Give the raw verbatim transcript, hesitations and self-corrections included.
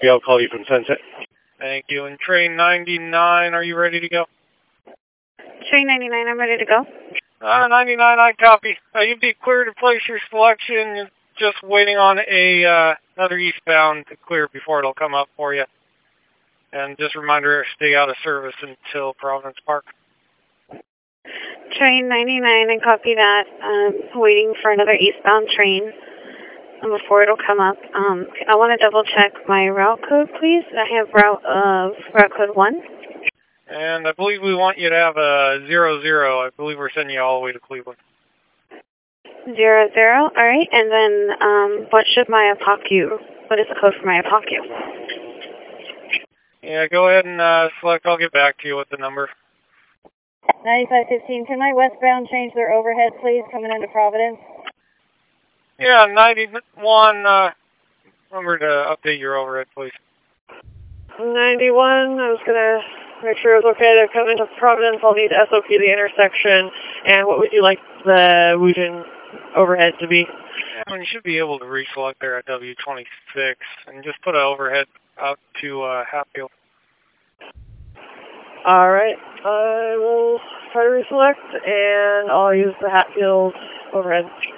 copy. I'll call you from Sunset. Thank you. And train ninety-nine, are you ready to go? Train ninety-nine, I'm ready to go. Uh, ninety-nine, I copy. Uh, you'd be clear to place your selection. You're just waiting on a uh, another eastbound to clear before it'll come up for you. And just a reminder, stay out of service until Providence Park. Train ninety-nine, I copy that. Um, waiting for another eastbound train before it'll come up. Um, I want to double check my route code, please. I have route of route code one. And I believe we want you to have a zero zero. I believe we're sending you all the way to Cleveland. Zero zero. All right. And then um, what should my A P O C U? What is the code for my A P O C U? Yeah, go ahead and uh, select. I'll get back to you with the number. ninety-five fifteen, can my westbound change their overhead, please, coming into Providence? Yeah, ninety-one, uh, remember to update your overhead, please. ninety-one, I was going to make sure it was okay to come into Providence. I'll need S O P the intersection. And what would you like the Woojin overhead to be? Yeah, you should be able to reselect there at W twenty-six and just put an overhead out to uh, Hatfield. All right. I will try to reselect, and I'll use the Hatfield overhead.